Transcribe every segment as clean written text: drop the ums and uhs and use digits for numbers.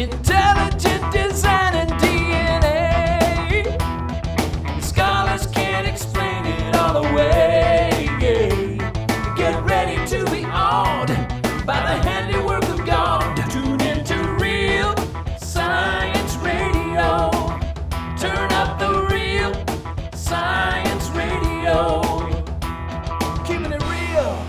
Intelligent design and DNA. Scholars can't explain it all away. Get ready to be awed by the handiwork of God. Tune into Real Science Radio. Turn up the Real Science Radio. Keeping it real.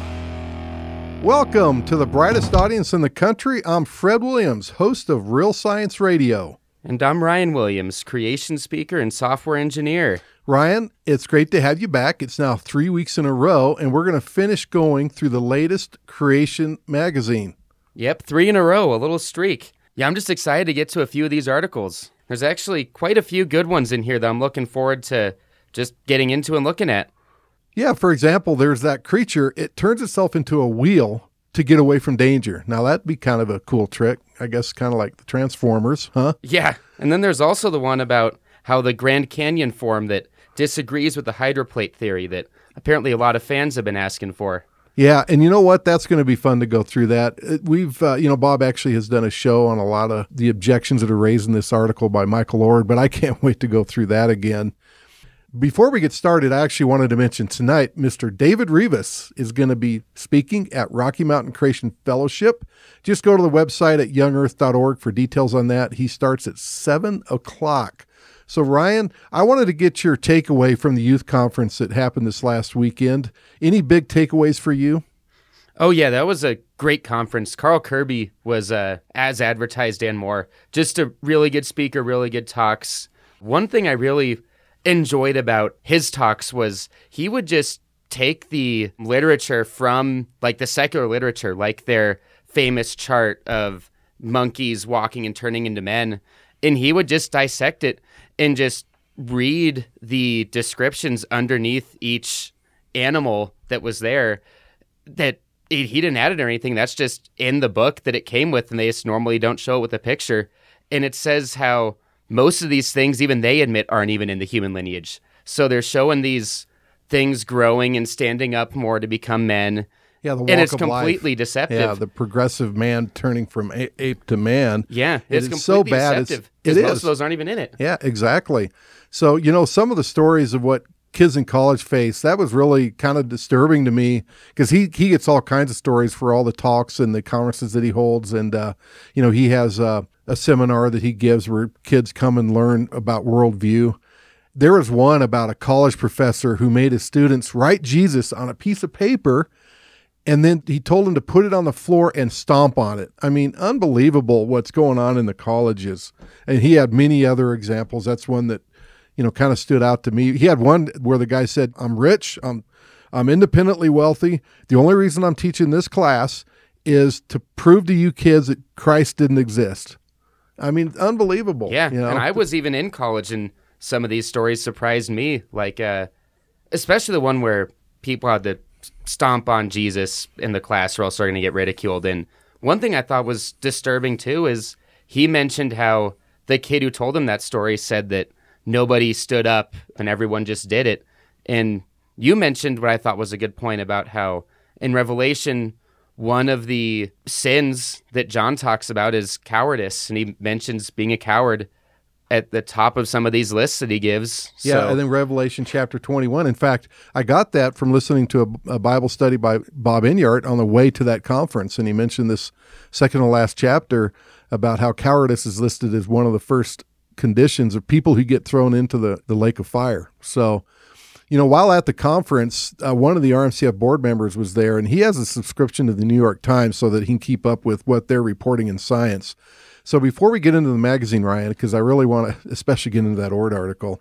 Welcome to the brightest audience in the country. I'm Fred Williams, host of Real Science Radio. And I'm Ryan Williams, creation speaker and software engineer. Ryan, it's great to have you back. It's now 3 weeks in a row, and we're going to finish going through the latest Creation magazine. Yep, 3 in a row, a little streak. Yeah, I'm just excited to get to a few of these articles. There's actually quite a few good ones in here that I'm looking forward to just getting into and looking at. Yeah, for example, there's that creature. It turns itself into a wheel to get away from danger. Now, that'd be kind of a cool trick. I guess kind of like the Transformers, huh? Yeah, and then there's also the one about how the Grand Canyon form that disagrees with the hydroplate theory that apparently a lot of fans have been asking for. Yeah, and you know what? That's going to be fun to go through that. We've, Bob actually has done a show on a lot of the objections that are raised in this article by Michael Ord, but I can't wait to go through that again. Before we get started, I actually wanted to mention tonight, Mr. David Rivas is going to be speaking at Rocky Mountain Creation Fellowship. Just go to the website at youngearth.org for details on that. He starts at 7 o'clock. So, Ryan, I wanted to get your takeaway from the youth conference that happened this last weekend. Any big takeaways for you? Oh, yeah, that was a great conference. Carl Kirby was as advertised and more. Just a really good speaker, really good talks. One thing I really enjoyed about his talks was he would just take the literature from, like, the secular literature, like their famous chart of monkeys walking and turning into men, and he would just dissect it and just read the descriptions underneath each animal that was there, that he didn't add it or anything. That's just in the book that it came with, and they just normally don't show it with a picture. And it says how most of these things, even they admit, aren't even in the human lineage. So they're showing these things growing and standing up more to become men. Yeah, the walk and it's of completely life. deceptive. Yeah, the progressive man turning from ape to man. Yeah, it's completely so bad. deceptive. It is. Most of those aren't even in it. Yeah, exactly. So, some of the stories of what kids in college face, that was really kind of disturbing to me because he gets all kinds of stories for all the talks and the conferences that he holds. And, he has a seminar that he gives where kids come and learn about worldview. There was one about a college professor who made his students write Jesus on a piece of paper, and then he told them to put it on the floor and stomp on it. I mean, unbelievable what's going on in the colleges. And he had many other examples. That's one that, kind of stood out to me. He had one where the guy said, I'm rich, I'm independently wealthy. The only reason I'm teaching this class is to prove to you kids that Christ didn't exist. I mean, unbelievable. Yeah, and I was even in college, and some of these stories surprised me, like especially the one where people had to stomp on Jesus in the class or else they're going to get ridiculed. And one thing I thought was disturbing, too, is he mentioned how the kid who told him that story said that nobody stood up and everyone just did it. And you mentioned what I thought was a good point about how in Revelation, one of the sins that John talks about is cowardice, and he mentions being a coward at the top of some of these lists that he gives. Yeah, and then Revelation chapter 21. In fact, I got that from listening to a Bible study by Bob Enyart on the way to that conference, and he mentioned this second to last chapter about how cowardice is listed as one of the first conditions of people who get thrown into the lake of fire. So, while at the conference, one of the RMCF board members was there, and he has a subscription to the New York Times so that he can keep up with what they're reporting in science. So before we get into the magazine, Ryan, because I really want to especially get into that Ord article,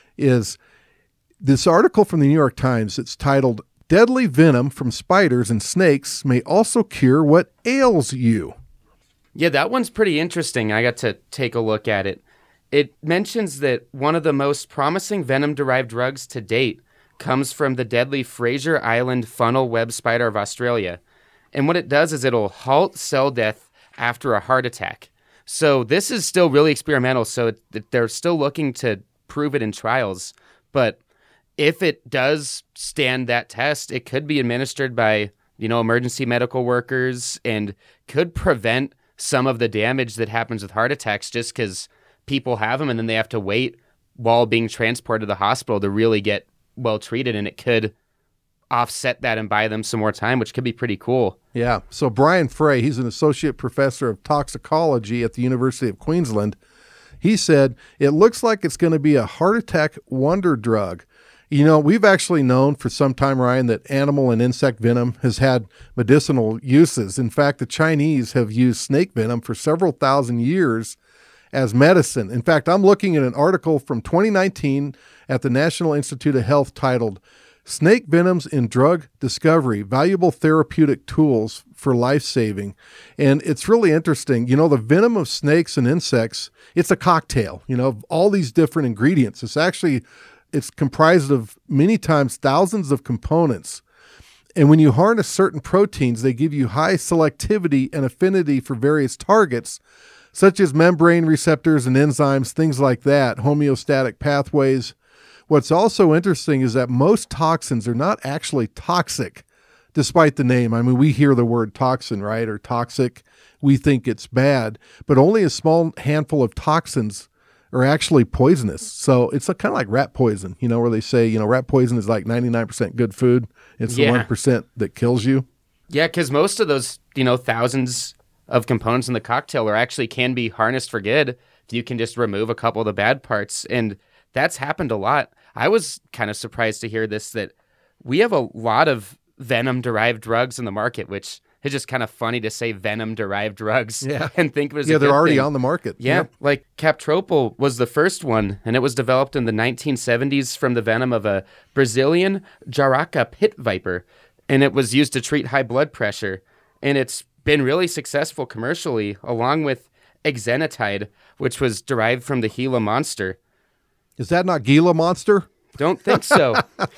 is this article from the New York Times. It's titled, Deadly Venom from Spiders and Snakes May Also Cure What Ails You. Yeah, that one's pretty interesting. I got to take a look at it. It mentions that one of the most promising venom-derived drugs to date comes from the deadly Fraser Island funnel web spider of Australia. And what it does is it'll halt cell death after a heart attack. So this is still really experimental, so they're still looking to prove it in trials. But if it does stand that test, it could be administered by, emergency medical workers and could prevent some of the damage that happens with heart attacks just because people have them and then they have to wait while being transported to the hospital to really get well treated, and it could offset that and buy them some more time, which could be pretty cool. Yeah. So Brian Frey, he's an associate professor of toxicology at the University of Queensland. He said, it looks like it's going to be a heart attack wonder drug. You know, we've actually known for some time, Ryan, that animal and insect venom has had medicinal uses. In fact, the Chinese have used snake venom for several thousand years as medicine. In fact, I'm looking at an article from 2019 at the National Institute of Health titled Snake Venoms in Drug Discovery, Valuable Therapeutic Tools for Life-Saving. And it's really interesting. You know, the venom of snakes and insects, it's a cocktail, you know, of all these different ingredients. It's comprised of many times thousands of components. And when you harness certain proteins, they give you high selectivity and affinity for various targets, such as membrane receptors and enzymes, things like that, homeostatic pathways. What's also interesting is that most toxins are not actually toxic, despite the name. I mean, we hear the word toxin, right, or toxic. We think it's bad, but only a small handful of toxins are actually poisonous. So it's kind of like rat poison, you know, where they say, you know, rat poison is like 99% good food. It's the 1% that kills you. Yeah, because most of those, you know, thousands of components in the cocktail can be harnessed for good if you can just remove a couple of the bad parts. And that's happened a lot. I was kind of surprised to hear this, that we have a lot of venom-derived drugs in the market, which is just kind of funny to say venom-derived drugs and think it was a good they're already thing. on the market. Yeah, like Captropil was the first one, and it was developed in the 1970s from the venom of a Brazilian Jararaca pit viper, and it was used to treat high blood pressure. And it's been really successful commercially, along with Exenatide, which was derived from the Gila monster. Is that not Gila monster? Don't think so.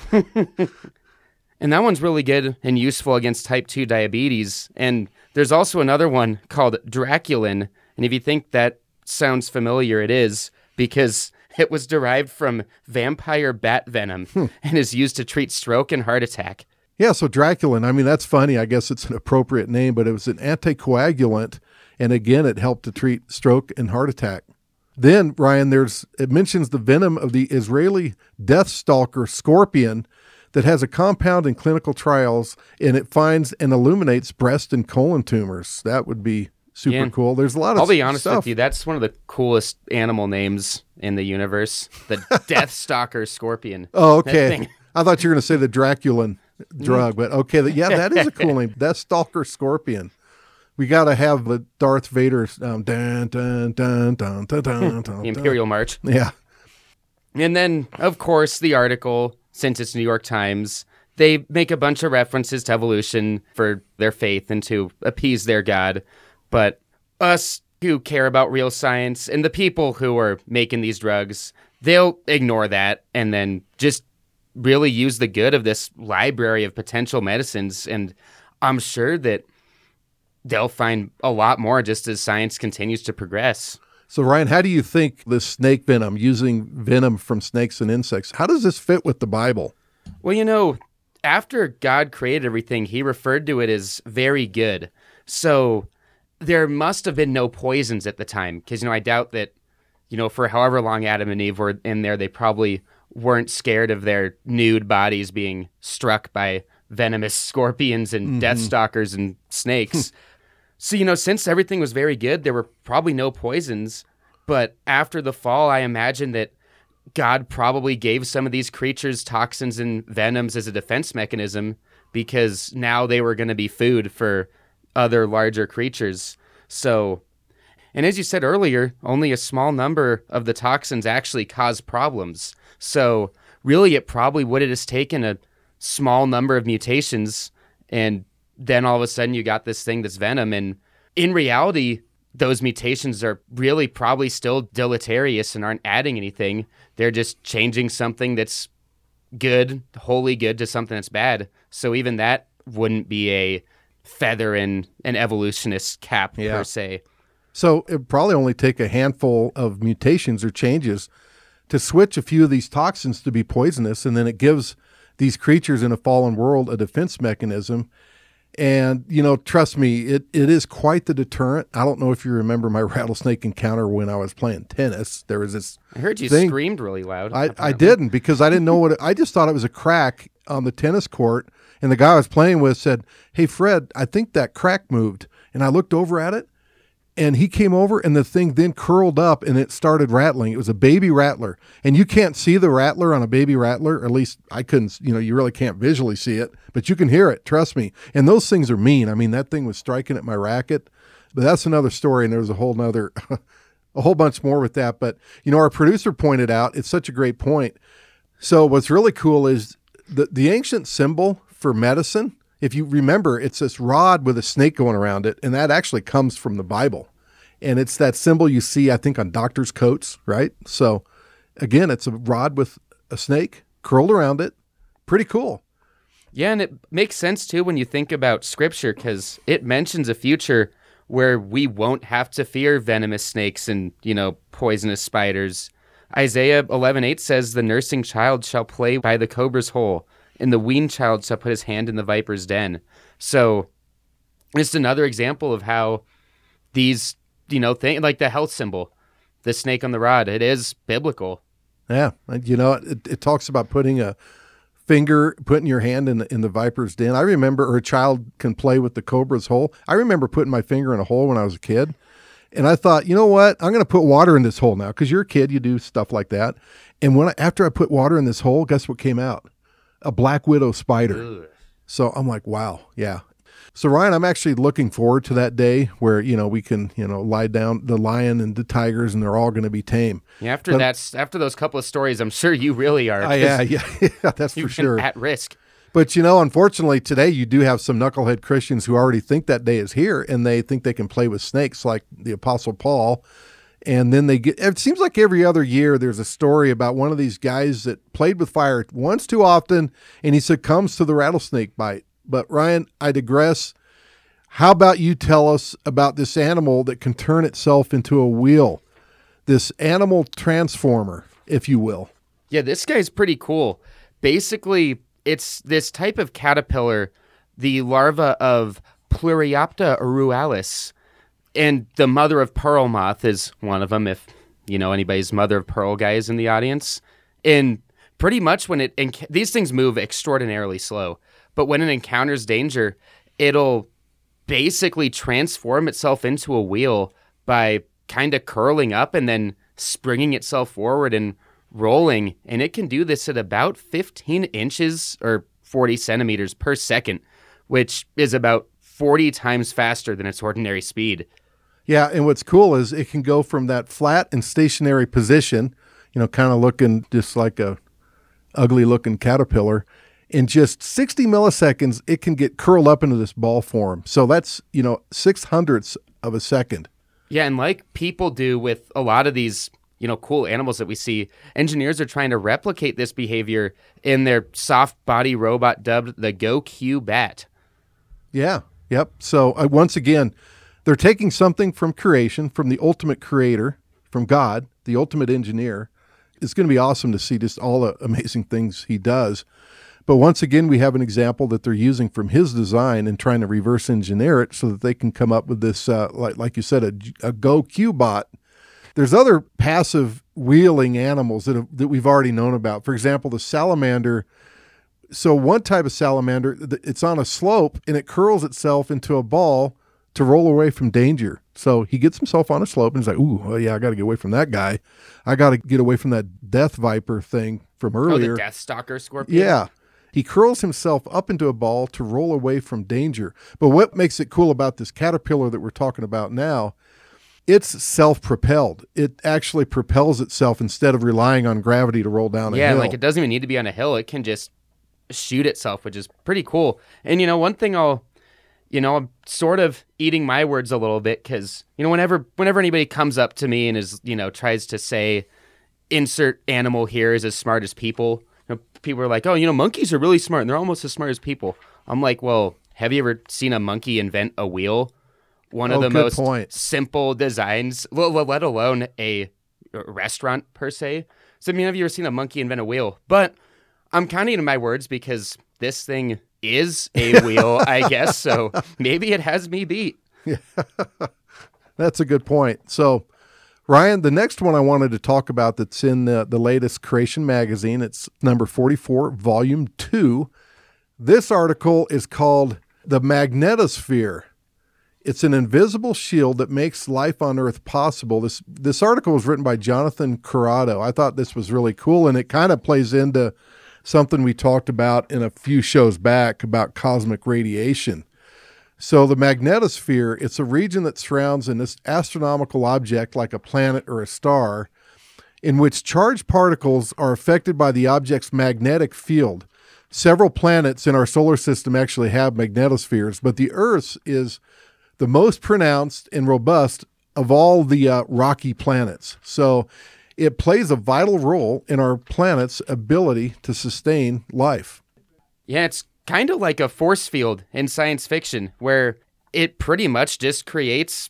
And that one's really good and useful against type 2 diabetes. And there's also another one called Draculin. And if you think that sounds familiar, it is, because it was derived from vampire bat venom and is used to treat stroke and heart attack. Yeah, so Draculin, I mean, that's funny. I guess it's an appropriate name, but it was an anticoagulant. And again, it helped to treat stroke and heart attack. Then, Ryan, it mentions the venom of the Israeli Deathstalker scorpion that has a compound in clinical trials, and it finds and illuminates breast and colon tumors. That would be super cool. There's a lot of stuff. I'll be honest with you, that's one of the coolest animal names in the universe, the Deathstalker scorpion. Oh, okay. I thought you were going to say the Draculin drug, but okay. That is a cool name. Deathstalker scorpion. We got to have the Darth Vader dun, dun, dun, dun, dun, dun, dun, the Imperial March. Yeah. And then, of course, the article, since it's New York Times, they make a bunch of references to evolution for their faith and to appease their God. But us who care about real science and the people who are making these drugs, they'll ignore that and then just really use the good of this library of potential medicines. And I'm sure that they'll find a lot more just as science continues to progress. So, Ryan, how do you think the snake venom, using venom from snakes and insects, how does this fit with the Bible? Well, you know, after God created everything, he referred to it as very good. So there must have been no poisons at the time, because, you know, I doubt that, you know, for however long Adam and Eve were in there, they probably weren't scared of their nude bodies being struck by venomous scorpions and deathstalkers and snakes. So, you know, since everything was very good, there were probably no poisons. But after the fall, I imagine that God probably gave some of these creatures toxins and venoms as a defense mechanism, because now they were going to be food for other larger creatures. So, and as you said earlier, only a small number of the toxins actually cause problems. So really, it probably would have just taken a small number of mutations, and then all of a sudden you got this thing that's venom. And in reality, those mutations are really probably still deleterious and aren't adding anything. They're just changing something that's good, wholly good, to something that's bad. So even that wouldn't be a feather in an evolutionist's cap, per se. So it'd probably only take a handful of mutations or changes to switch a few of these toxins to be poisonous, and then it gives these creatures in a fallen world a defense mechanism. And, trust me, it is quite the deterrent. I don't know if you remember my rattlesnake encounter when I was playing tennis. There was this I heard you thing. screamed really loud. I didn't, because I didn't know I just thought it was a crack on the tennis court. And the guy I was playing with said, "Hey, Fred, I think that crack moved." And I looked over at it, and he came over, and the thing then curled up and it started rattling. It was a baby rattler. And you can't see the rattler on a baby rattler, or at least I couldn't, you really can't visually see it, but you can hear it, trust me. And those things are mean. I mean, that thing was striking at my racket, but that's another story. And there's a whole bunch more with that. But, our producer pointed out, it's such a great point. So what's really cool is the ancient symbol for medicine. If you remember, it's this rod with a snake going around it, and that actually comes from the Bible. And it's that symbol you see, I think, on doctors' coats, right? So, again, it's a rod with a snake curled around it. Pretty cool. Yeah, and it makes sense, too, when you think about Scripture, because it mentions a future where we won't have to fear venomous snakes and, poisonous spiders. Isaiah 11:8 says, "The nursing child shall play by the cobra's hole, and the weaned child shall put his hand in the viper's den." So it's another example of how these, like the health symbol, the snake on the rod, it is biblical. Yeah. It talks about putting your hand in the viper's den. I remember, or a child can play with the cobra's hole. I remember putting my finger in a hole when I was a kid. And I thought, you know what? I'm going to put water in this hole now, because you're a kid, you do stuff like that. And after I put water in this hole, guess what came out? A black widow spider. Ugh. So I'm like, wow, yeah. So Ryan, I'm actually looking forward to that day where, we can, lie down the lion and the tigers, and they're all going to be tame. Yeah, after those couple of stories, I'm sure you really are. Yeah, that's for sure. At risk. But, unfortunately today you do have some knucklehead Christians who already think that day is here, and they think they can play with snakes like the Apostle Paul. And then it seems like every other year there's a story about one of these guys that played with fire once too often, and he succumbs to the rattlesnake bite. But Ryan, I digress. How about you tell us about this animal that can turn itself into a wheel? This animal transformer, if you will. Yeah, this guy's pretty cool. Basically, it's this type of caterpillar, the larva of Pluriopta aurealis, and the mother of pearl moth is one of them, if anybody's mother of pearl guy is in the audience. And pretty much when these things move extraordinarily slow, but when it encounters danger, it'll basically transform itself into a wheel by kind of curling up and then springing itself forward and rolling. And it can do this at about 15 inches or 40 centimeters per second, which is about 40 times faster than its ordinary speed. Yeah, and what's cool is it can go from that flat and stationary position, kind of looking just like a ugly-looking caterpillar. In just 60 milliseconds, it can get curled up into this ball form. So that's, 6/100ths of a second. Yeah, and like people do with a lot of these, cool animals that we see, engineers are trying to replicate this behavior in their soft body robot dubbed the GoQ Bat. Yeah, yep. So once again, they're taking something from creation, from the ultimate creator, from God, the ultimate engineer. It's going to be awesome to see just all the amazing things he does. But once again, we have an example that they're using from his design and trying to reverse engineer it so that they can come up with this, like you said, a GoQ bot. There's other passive wheeling animals that we've already known about. For example, the salamander. So one type of salamander, it's on a slope and it curls itself into a ball to roll away from danger. So he gets himself on a slope and he's like, ooh, oh yeah, I got to get away from that guy. I got to get away from that death viper thing from earlier. Oh, the death stalker scorpion? Yeah. He curls himself up into a ball to roll away from danger. But what makes it cool about this caterpillar that we're talking about now, it's self-propelled. It actually propels itself instead of relying on gravity to roll down a hill. Yeah, like it doesn't even need to be on a hill. It can just shoot itself, which is pretty cool. And, one thing I'm sort of eating my words a little bit because, whenever anybody comes up to me and is, tries to say, insert animal here is as smart as people, people are like, oh, monkeys are really smart and they're almost as smart as people. I'm like, well, have you ever seen a monkey invent a wheel? One of the most simple designs, let alone a restaurant per se. So, have you ever seen a monkey invent a wheel? But I'm counting in my words because this thing is a wheel, I guess. So maybe it has me beat. That's a good point. So, Ryan, the next one I wanted to talk about that's in the latest Creation magazine, it's number 44, volume 2. This article is called The Magnetosphere. It's an invisible shield that makes life on Earth possible. This article was written by Jonathan Corrado. I thought this was really cool, and it kind of plays into something we talked about in a few shows back about cosmic radiation. So the magnetosphere, it's a region that surrounds an astronomical object like a planet or a star, in which charged particles are affected by the object's magnetic field. Several planets in our solar system actually have magnetospheres, but the Earth's is the most pronounced and robust of all the rocky planets. So it plays a vital role in our planet's ability to sustain life. Yeah, it's kind of like a force field in science fiction where it pretty much just creates,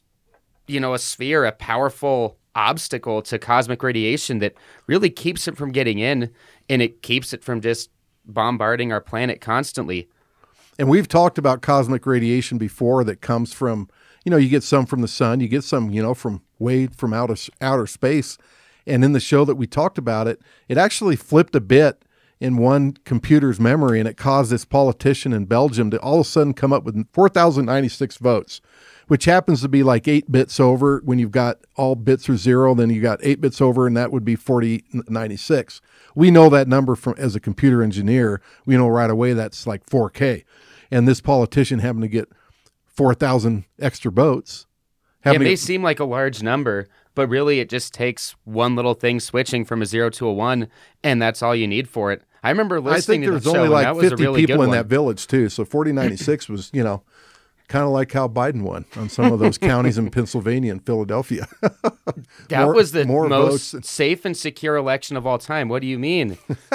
a sphere, a powerful obstacle to cosmic radiation that really keeps it from getting in, and it keeps it from just bombarding our planet constantly. And we've talked about cosmic radiation before that comes from, you get some from the sun, you get some, from way from outer space. And in the show that we talked about it actually flipped a bit in one computer's memory, and it caused this politician in Belgium to all of a sudden come up with 4,096 votes, which happens to be like 8 bits over. When you've got all bits are zero, then you got 8 bits over, and that would be 4096. We know that number from as a computer engineer. We know right away that's like 4K. And this politician happened to get 4,000 extra votes. It may seem like a large number, but really it just takes one little thing switching from a 0 to a 1, and that's all you need for it. I remember listening to the show, only like and that was 50 a really people good in one. that village too. So 4096 was, kind of like how Biden won on some of those counties in Pennsylvania and Philadelphia. That was the more most votes. safe and secure election of all time. What do you mean?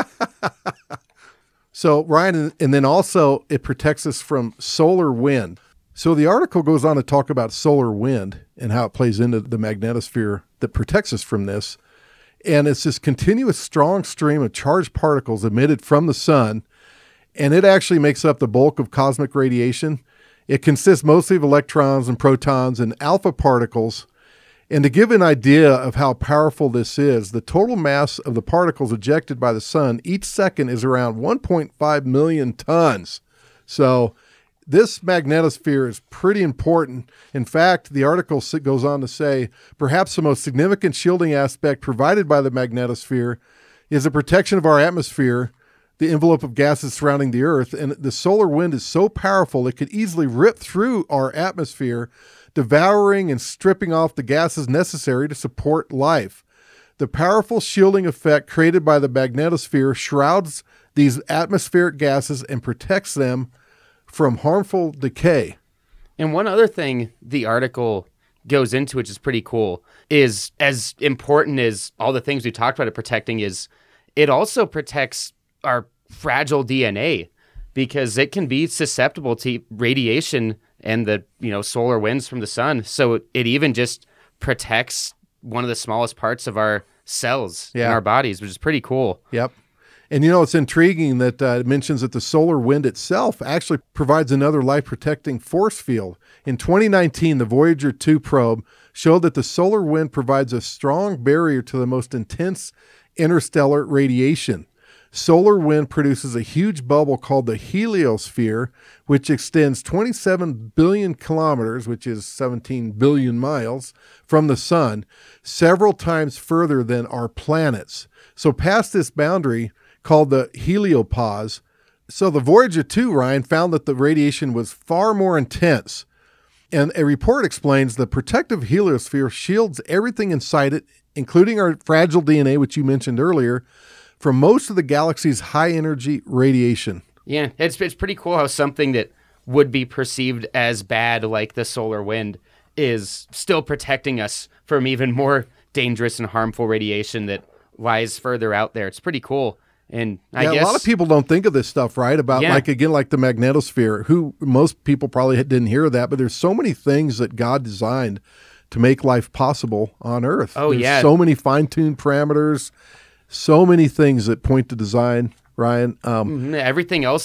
So, Ryan, and then also it protects us from solar wind. So the article goes on to talk about solar wind and how it plays into the magnetosphere that protects us from this. And it's this continuous strong stream of charged particles emitted from the sun, and it actually makes up the bulk of cosmic radiation. It consists mostly of electrons and protons and alpha particles. And to give an idea of how powerful this is, the total mass of the particles ejected by the sun each second is around 1.5 million tons. So this magnetosphere is pretty important. In fact, the article goes on to say, perhaps the most significant shielding aspect provided by the magnetosphere is the protection of our atmosphere, the envelope of gases surrounding the Earth. And the solar wind is so powerful, it could easily rip through our atmosphere, devouring and stripping off the gases necessary to support life. The powerful shielding effect created by the magnetosphere shrouds these atmospheric gases and protects them from harmful decay. And one other thing the article goes into, which is pretty cool, is as important as all the things we talked about it protecting is it also protects our fragile DNA because it can be susceptible to radiation and the solar winds from the sun. So it even just protects one of the smallest parts of our cells in our bodies, which is pretty cool. Yep. And it's intriguing that it mentions that the solar wind itself actually provides another life-protecting force field. In 2019, the Voyager 2 probe showed that the solar wind provides a strong barrier to the most intense interstellar radiation. Solar wind produces a huge bubble called the heliosphere, which extends 27 billion kilometers, which is 17 billion miles, from the sun, several times further than our planets. So past this boundary, called the heliopause. So the Voyager 2, Ryan, found that the radiation was far more intense. And a report explains the protective heliosphere shields everything inside it, including our fragile DNA, which you mentioned earlier, from most of the galaxy's high-energy radiation. Yeah, it's pretty cool how something that would be perceived as bad, like the solar wind, is still protecting us from even more dangerous and harmful radiation that lies further out there. It's pretty cool. And I guess a lot of people don't think of this stuff, right? About like the magnetosphere, who most people probably didn't hear of that, but there's so many things that God designed to make life possible on Earth. There's so many fine-tuned parameters, so many things that point to design, Ryan. Everything else that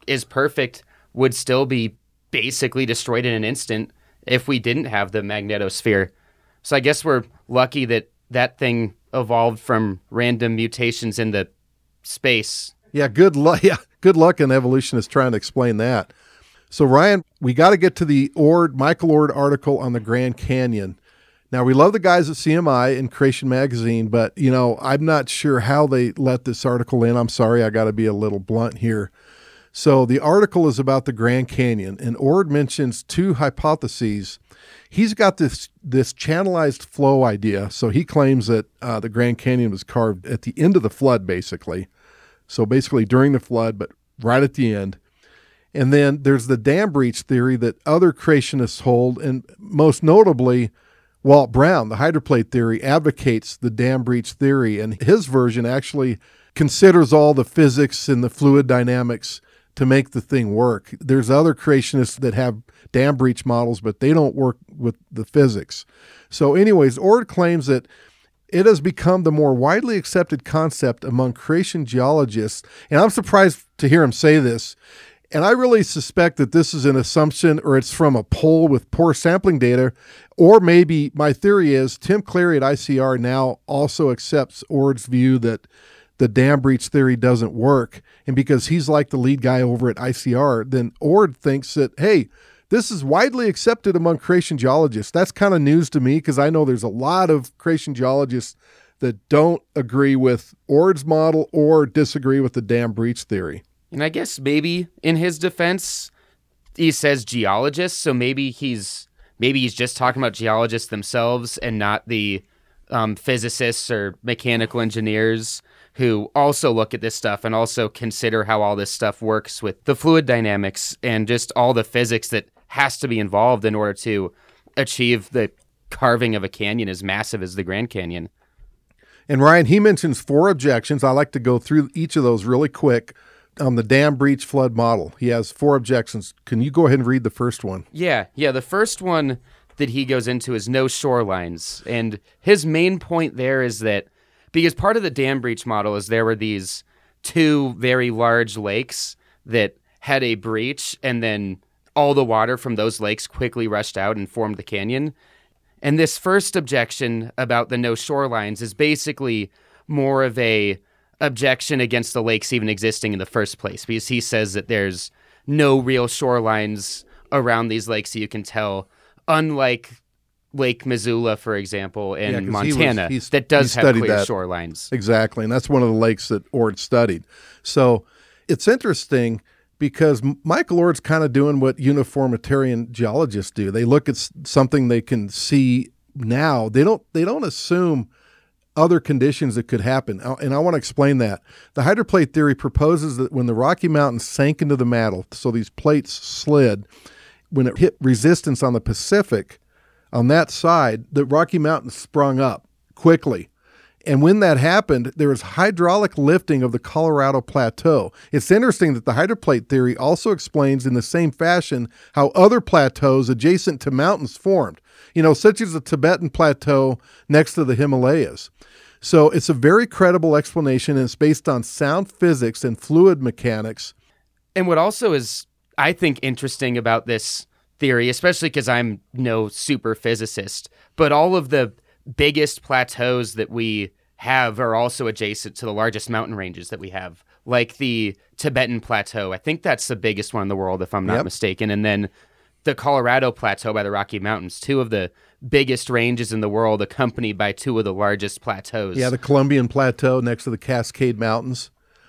is perfect would still be basically destroyed in an instant if we didn't have the magnetosphere. So I guess we're lucky that that thing evolved from random mutations in the space. Yeah, good luck. Yeah, good luck an evolutionist trying to explain that. So Ryan, we got to get to the Michael Oard article on the Grand Canyon. Now, we love the guys at CMI and Creation Magazine, but, I'm not sure how they let this article in. I'm sorry, I got to be a little blunt here. So the article is about the Grand Canyon, and Oard mentions two hypotheses. He's got this channelized flow idea. So he claims that the Grand Canyon was carved at the end of the flood, basically. So basically during the flood, but right at the end. And then there's the dam breach theory that other creationists hold, and most notably, Walt Brown, the hydroplate theory, advocates the dam breach theory, and his version actually considers all the physics and the fluid dynamics to make the thing work. There's other creationists that have dam breach models, but they don't work with the physics. So anyways, Oard claims that it has become the more widely accepted concept among creation geologists, and I'm surprised to hear him say this, and I really suspect that this is an assumption or it's from a poll with poor sampling data, or maybe my theory is Tim Clary at ICR now also accepts Oard's view that the dam breach theory doesn't work. And because he's like the lead guy over at ICR, then Oard thinks that, hey, this is widely accepted among creation geologists. That's kind of news to me because I know there's a lot of creation geologists that don't agree with Oard's model or disagree with the dam breach theory. And I guess maybe in his defense, he says geologists, so maybe he's just talking about geologists themselves and not the physicists or mechanical engineers who also look at this stuff and also consider how all this stuff works with the fluid dynamics and just all the physics that has to be involved in order to achieve the carving of a canyon as massive as the Grand Canyon. And Ryan, he mentions 4 objections. I like to go through each of those really quick. On the dam breach flood model, he has 4 objections. Can you go ahead and read the first one? Yeah. The first one that he goes into is no shorelines. And his main point there is that because part of the dam breach model is there were these 2 very large lakes that had a breach, and then all the water from those lakes quickly rushed out and formed the canyon. And this first objection about the no shorelines is basically more of a objection against the lakes even existing in the first place, because he says that there's no real shorelines around these lakes so you can tell, unlike Lake Missoula, for example, in Montana, that does have clear shorelines. Exactly, and that's one of the lakes that Oard studied. So it's interesting because Michael Oard's kind of doing what uniformitarian geologists do. They look at something they can see now. They don't assume other conditions that could happen. And I want to explain that. The hydroplate theory proposes that when the Rocky Mountains sank into the mantle, so these plates slid, when it hit resistance on the Pacific, on that side, the Rocky Mountains sprung up quickly. And when that happened, there was hydraulic lifting of the Colorado Plateau. It's interesting that the hydroplate theory also explains in the same fashion how other plateaus adjacent to mountains formed, such as the Tibetan Plateau next to the Himalayas. So it's a very credible explanation, and it's based on sound physics and fluid mechanics. And what also is, I think, interesting about this theory, especially because I'm no super physicist, but all of the biggest plateaus that we have are also adjacent to the largest mountain ranges that we have, like the Tibetan Plateau. I think that's the biggest one in the world, if I'm not mistaken. And then the Colorado Plateau by the Rocky Mountains, 2 of the biggest ranges in the world, accompanied by 2 of the largest plateaus. Yeah, the Columbian Plateau next to the Cascade Mountains.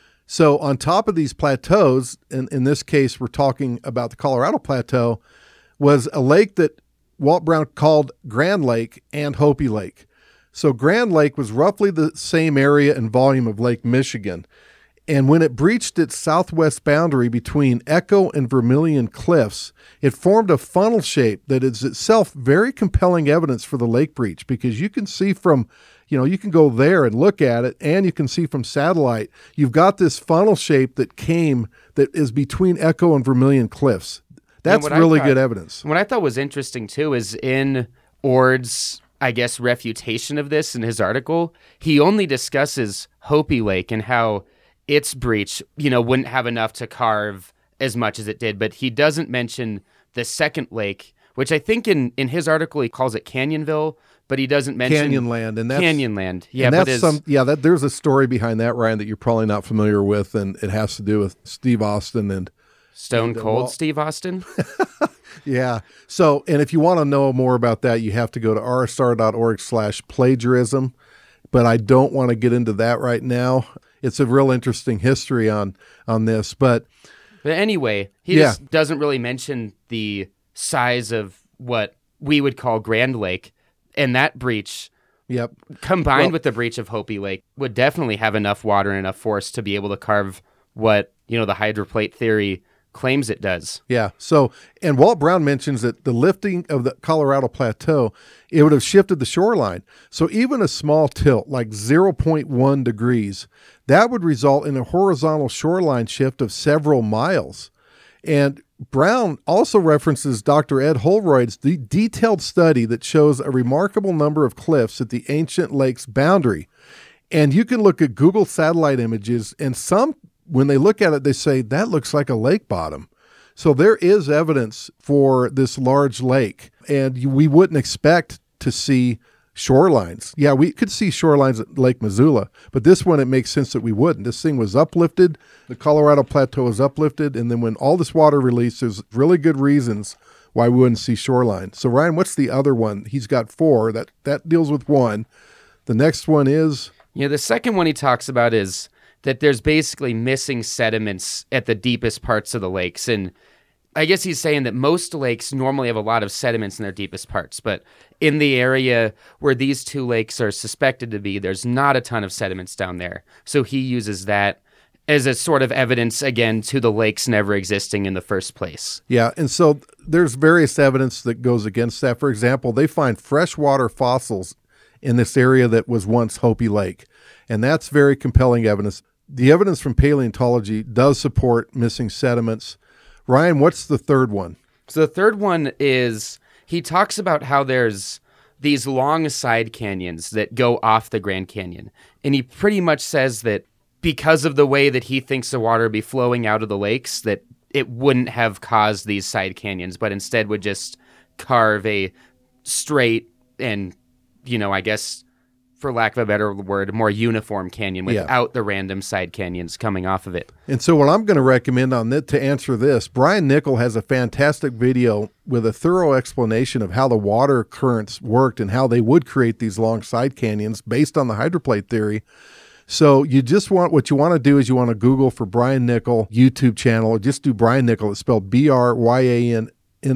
So on top of these plateaus, in this case, we're talking about the Colorado Plateau, was a lake that Walt Brown called Grand Lake and Hopi Lake. So Grand Lake was roughly the same area and volume of Lake Michigan. And when it breached its southwest boundary between Echo and Vermilion Cliffs, it formed a funnel shape that is itself very compelling evidence for the lake breach, because you can see from, you can go there and look at it, and you can see from satellite, you've got this funnel shape that is between Echo and Vermilion Cliffs. That's really good evidence. What I thought was interesting, too, is in Oard's, I guess, refutation of this in his article, he only discusses Hopi Lake and how its breach, wouldn't have enough to carve as much as it did, but he doesn't mention the second lake, which I think in his article he calls it Canyonville, but he doesn't mention Canyonland, and that's Canyonland. Yeah, and but that's there's a story behind that, Ryan, that you're probably not familiar with, and it has to do with Steve Austin and Stone Cold Steve Austin. Yeah. So, and if you want to know more about that, you have to go to rsr.org/plagiarism. But I don't want to get into that right now. It's a real interesting history on this. But anyway, he just doesn't really mention the size of what we would call Grand Lake. And that breach, combined with the breach of Hopi Lake, would definitely have enough water and enough force to be able to carve what, the hydroplate theory claims it does. Yeah. So, and Walt Brown mentions that the lifting of the Colorado Plateau, it would have shifted the shoreline. So even a small tilt, like 0.1 degrees, that would result in a horizontal shoreline shift of several miles. And Brown also references Dr. Ed Holroyd's detailed study that shows a remarkable number of cliffs at the ancient lake's boundary. And you can look at Google satellite images, and some, when they look at it, they say, that looks like a lake bottom. So there is evidence for this large lake, and we wouldn't expect to see shorelines. Yeah, we could see shorelines at Lake Missoula, but this one, it makes sense that we wouldn't. This thing was uplifted. The Colorado Plateau was uplifted, and then when all this water released, there's really good reasons why we wouldn't see shoreline. So, Ryan, what's the other one? He's got 4. That deals with one. The next one is? The second one he talks about is that there's basically missing sediments at the deepest parts of the lakes. And I guess he's saying that most lakes normally have a lot of sediments in their deepest parts, but in the area where these two lakes are suspected to be, there's not a ton of sediments down there. So he uses that as a sort of evidence, again, to the lakes never existing in the first place. Yeah, and so there's various evidence that goes against that. For example, they find freshwater fossils in this area that was once Hopi Lake, and that's very compelling evidence. The evidence from paleontology does support missing sediments. Ryan, what's the third one? So the third one is he talks about how there's these long side canyons that go off the Grand Canyon. And he pretty much says that because of the way that he thinks the water would be flowing out of the lakes, that it wouldn't have caused these side canyons, but instead would just carve a straight and, I guess, for lack of a better word, more uniform canyon without the random side canyons coming off of it. And so what I'm going to recommend on that to answer this, Brian Nichol has a fantastic video with a thorough explanation of how the water currents worked and how they would create these long side canyons based on the hydroplate theory. So what you want to do is you want to Google for Brian Nichol YouTube channel, or just do Brian Nichol. It's spelled BryanNichkel.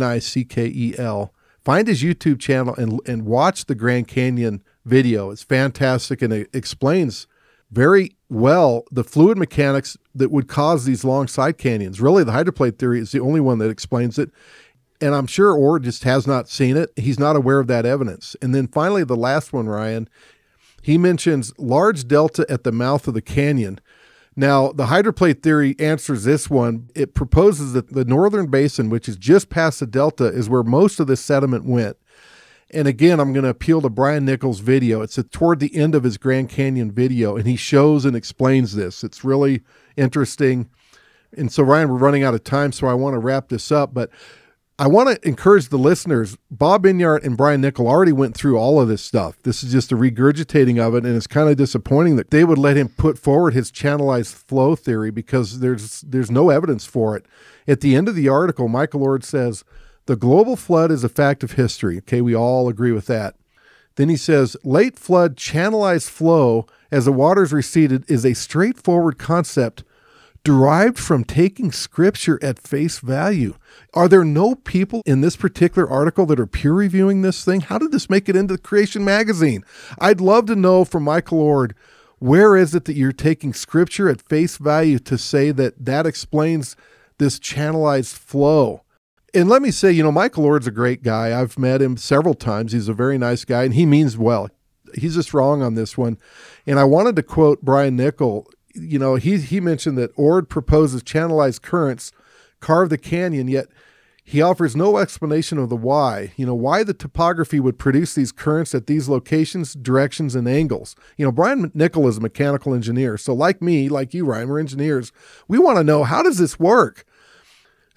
Find his YouTube channel and watch the Grand Canyon video. It's fantastic, and it explains very well the fluid mechanics that would cause these long side canyons. Really, the hydroplate theory is the only one that explains it. And I'm sure Ord just has not seen it. He's not aware of that evidence. And then finally, the last one, Ryan, he mentions large delta at the mouth of the canyon. Now, the hydroplate theory answers this one. It proposes that the northern basin, which is just past the delta, is where most of this sediment went. And again, I'm going to appeal to Brian Nichol's video. It's toward the end of his Grand Canyon video, and he shows and explains this. It's really interesting. And so, Ryan, we're running out of time, so I want to wrap this up. But I want to encourage the listeners. Bob Enyart and Brian Nichol already went through all of this stuff. This is just a regurgitating of it, and it's kind of disappointing that they would let him put forward his channelized flow theory because there's no evidence for it. At the end of the article, Michael Ord says, the global flood is a fact of history. Okay, we all agree with that. Then he says, late flood channelized flow as the waters receded is a straightforward concept derived from taking scripture at face value. Are there no people in this particular article that are peer reviewing this thing? How did this make it into Creation Magazine? I'd love to know from Michael Ord, where is it that you're taking scripture at face value to say that explains this channelized flow? And let me say, Michael Ord's a great guy. I've met him several times. He's a very nice guy, and he means well. He's just wrong on this one. And I wanted to quote Brian Nichol. He mentioned that Ord proposes channelized currents carve the canyon, yet he offers no explanation of the why. Why the topography would produce these currents at these locations, directions, and angles. Brian Nichol is a mechanical engineer. So like me, like you, Ryan, we're engineers. We want to know, how does this work?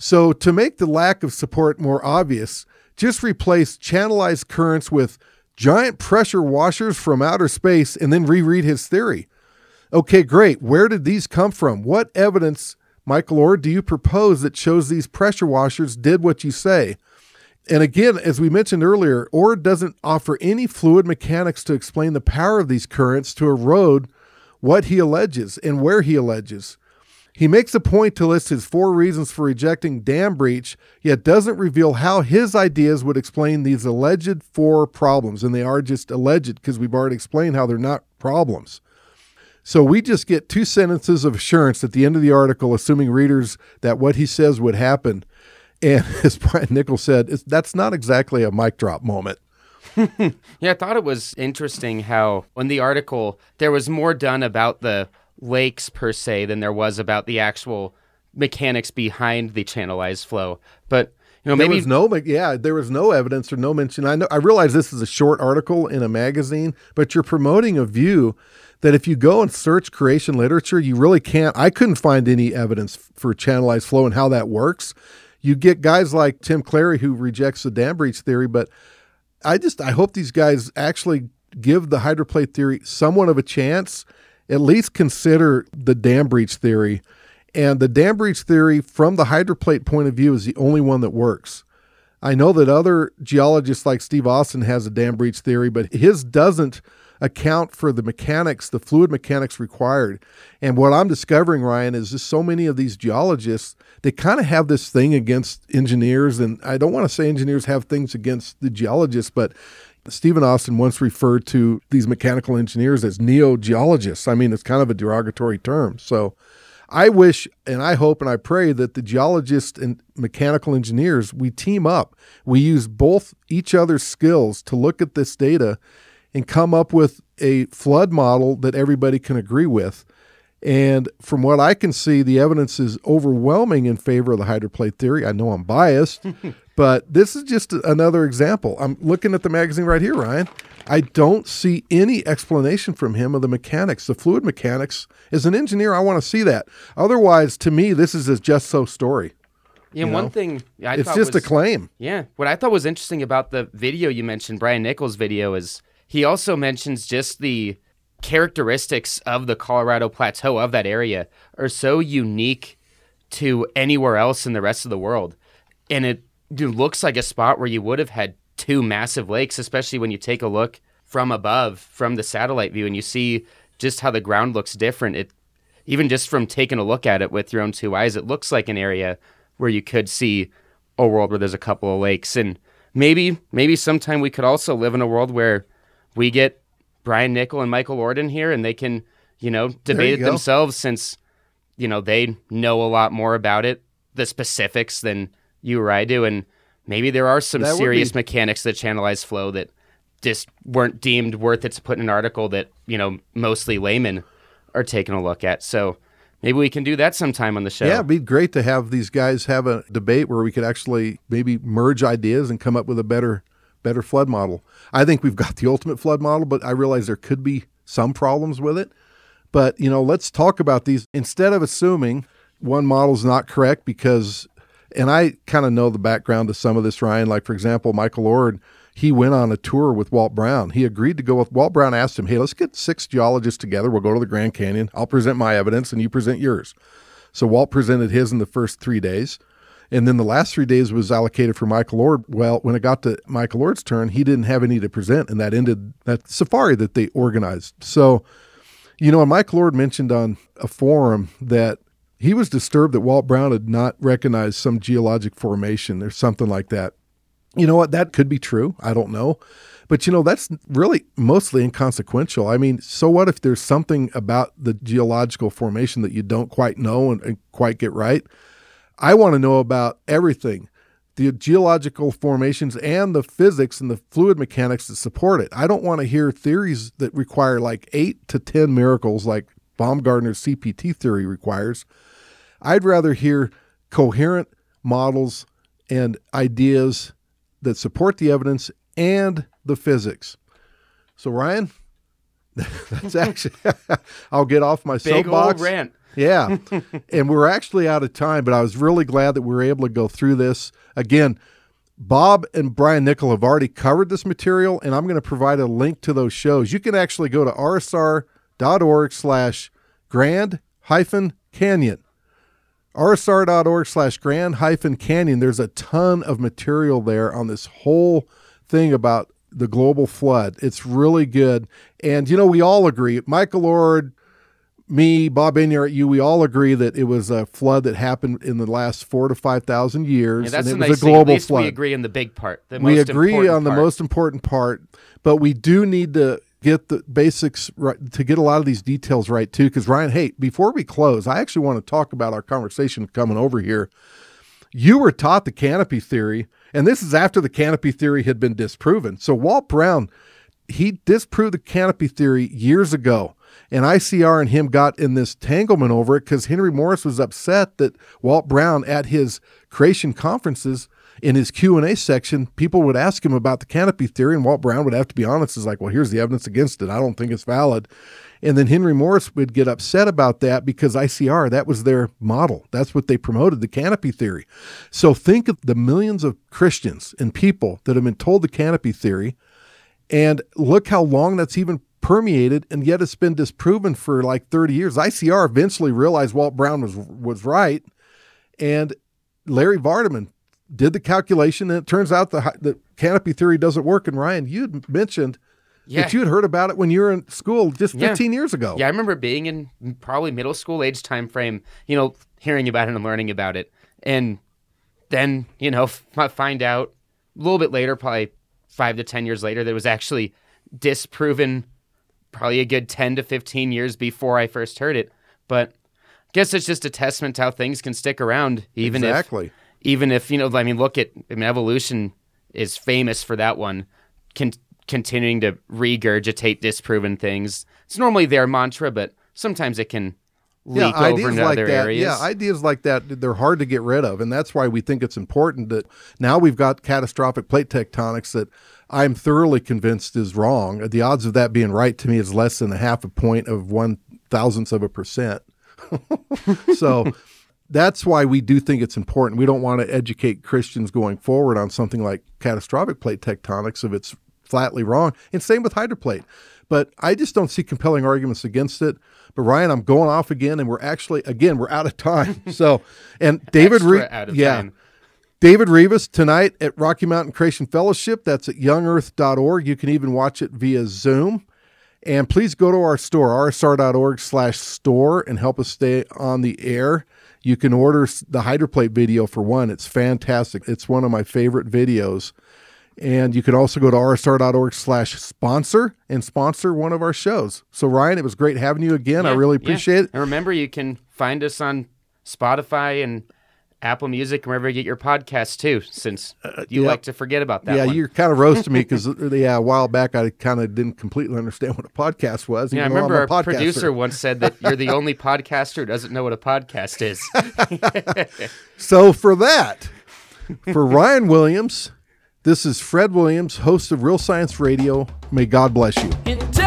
So to make the lack of support more obvious, just replace channelized currents with giant pressure washers from outer space and then reread his theory. Okay, great. Where did these come from? What evidence, Michael Oher, do you propose that shows these pressure washers did what you say? And again, as we mentioned earlier, Oher doesn't offer any fluid mechanics to explain the power of these currents to erode what he alleges and where he alleges. He makes a point to list his 4 reasons for rejecting dam breach, yet doesn't reveal how his ideas would explain these alleged 4 problems. And they are just alleged because we've already explained how they're not problems. So we just get 2 sentences of assurance at the end of the article, assuming readers that what he says would happen. And as Brian Nichols said, that's not exactly a mic drop moment. Yeah, I thought it was interesting how in the article there was more done about the lakes per se than there was about the actual mechanics behind the channelized flow. But maybe there was no evidence or no mention. I realize this is a short article in a magazine, but you're promoting a view that if you go and search creation literature, you really can't. I couldn't find any evidence for channelized flow and how that works. You get guys like Tim Clary who rejects the dam breach theory, but I hope these guys actually give the hydroplate theory somewhat of a chance, at least consider the dam breach theory. And the dam breach theory from the hydroplate point of view is the only one that works. I know that other geologists like Steve Austin has a dam breach theory, but his doesn't account for the mechanics, the fluid mechanics required. And what I'm discovering, Ryan, is just so many of these geologists, they kind of have this thing against engineers. And I don't want to say engineers have things against the geologists, but Stephen Austin once referred to these mechanical engineers as neo-geologists. I mean, it's kind of a derogatory term. So I wish and I hope and I pray that the geologists and mechanical engineers, we team up. We use both each other's skills to look at this data and come up with a flood model that everybody can agree with. And from what I can see, the evidence is overwhelming in favor of the hydroplate theory. I know I'm biased, but this is just another example. I'm looking at the magazine right here, Ryan. I don't see any explanation from him of the mechanics, the fluid mechanics. As an engineer, I want to see that. Otherwise, to me, this is a just so story. Yeah, one thing it's just a claim. Yeah, what I thought was interesting about the video you mentioned, Brian Nichols' video, is he also mentions just the characteristics of the Colorado Plateau, of that area, are so unique to anywhere else in the rest of the world. And it looks like a spot where you would have had 2 massive lakes, especially when you take a look from above, from the satellite view, and you see just how the ground looks different. Even just from taking a look at it with your own 2 eyes, it looks like an area where you could see a world where there's a couple of lakes. And maybe sometime we could also live in a world where we get Brian Nichols and Michael Oher here, and they can, debate it themselves, since, they know a lot more about it, the specifics, than you or I do. And maybe there are some serious mechanics that channelize flow that just weren't deemed worth it to put in an article that, mostly laymen are taking a look at. So maybe we can do that sometime on the show. Yeah, it'd be great to have these guys have a debate where we could actually maybe merge ideas and come up with a better flood model. I think we've got the ultimate flood model, but I realize there could be some problems with it. But, let's talk about these. Instead of assuming one model is not correct because, and I kind of know the background to some of this, Ryan, like, for example, Michael Oher, he went on a tour with Walt Brown. He agreed to go with Walt Brown, asked him, hey, let's get 6 geologists together. We'll go to the Grand Canyon. I'll present my evidence and you present yours. So Walt presented his in the first 3 days. And then the last 3 days was allocated for Michael Oher. Well, when it got to Michael Oher's turn, he didn't have any to present, and that ended that safari that they organized. So, and Michael Oher mentioned on a forum that he was disturbed that Walt Brown had not recognized some geologic formation or something like that. You know what? That could be true. I don't know. But, that's really mostly inconsequential. I mean, so what if there's something about the geological formation that you don't quite know and quite get right? I want to know about everything, the geological formations and the physics and the fluid mechanics that support it. I don't want to hear theories that require like 8 to 10 miracles like Baumgartner's CPT theory requires. I'd rather hear coherent models and ideas that support the evidence and the physics. So, Ryan, that's actually, I'll get off my big soapbox. Old rant. Yeah. And we're actually out of time, but I was really glad that we were able to go through this. Again, Bob and Brian Nickel have already covered this material, and I'm going to provide a link to those shows. You can actually go to rsr.org/Grand-Canyon. rsr.org/Grand-Canyon. There's a ton of material there on this whole thing about the global flood. It's really good. And, we all agree, Michael Ord, me, Bob Enyart, we all agree that it was a flood that happened in the last 4,000 to 5,000 years. Yeah, that's and a it nice was a thing. global At least flood. we agree on the big part. We agree on the most important part, but we do need to get the basics right, to get a lot of these details right too. Because Ryan, hey, before we close, I actually want to talk about our conversation coming over here. You were taught the canopy theory, and this is after the canopy theory had been disproven. So Walt Brown, he disproved the canopy theory years ago. And ICR and him got in this tanglement over it because Henry Morris was upset that Walt Brown, at his creation conferences, in his Q&A section, people would ask him about the canopy theory, and Walt Brown would have to be honest. It's like, well, here's the evidence against it. I don't think it's valid. And then Henry Morris would get upset about that because ICR, that was their model. That's what they promoted, the canopy theory. So think of the millions of Christians and people that have been told the canopy theory, and look how long that's even permeated, and yet it's been disproven for like 30 years. ICR eventually realized Walt Brown was right, and Larry Vardaman did the calculation, and it turns out the canopy theory doesn't work. And Ryan, you had mentioned that you had heard about it when you were in school just 15 years ago. Yeah, I remember being in probably middle school age time frame, hearing about it and learning about it. And then, find out a little bit later, probably 5 to 10 years later, that it was actually disproven probably a good 10 to 15 years before I first heard it. But I guess it's just a testament to how things can stick around, even if look at, evolution is famous for that one, continuing to regurgitate disproven things. It's normally their mantra, but sometimes it can leak over into other areas. Yeah, ideas like that, they're hard to get rid of, and that's why we think it's important that now we've got catastrophic plate tectonics that I'm thoroughly convinced is wrong. The odds of that being right to me is less than 0.5 point of 0.001%. So that's why we do think it's important. We don't want to educate Christians going forward on something like catastrophic plate tectonics if it's flatly wrong. And same with hydroplate. But I just don't see compelling arguments against it. But Ryan, I'm going off again, and we're out of time. So, and David David Rivas tonight at Rocky Mountain Creation Fellowship. That's at youngearth.org. You can even watch it via Zoom. And please go to our store, rsr.org/store, and help us stay on the air. You can order the hydroplate video for one. It's fantastic. It's one of my favorite videos. And you can also go to rsr.org/sponsor and sponsor one of our shows. So, Ryan, it was great having you again. I really appreciate it. And remember, you can find us on Spotify and Apple Music, wherever you get your podcasts, too, since you like to forget about that one. Yeah, you're kind of roasting me because, a while back, I kind of didn't completely understand what a podcast was. Yeah, I remember our producer once said that you're the only podcaster who doesn't know what a podcast is. So for Ryan Williams, this is Fred Williams, host of Real Science Radio. May God bless you.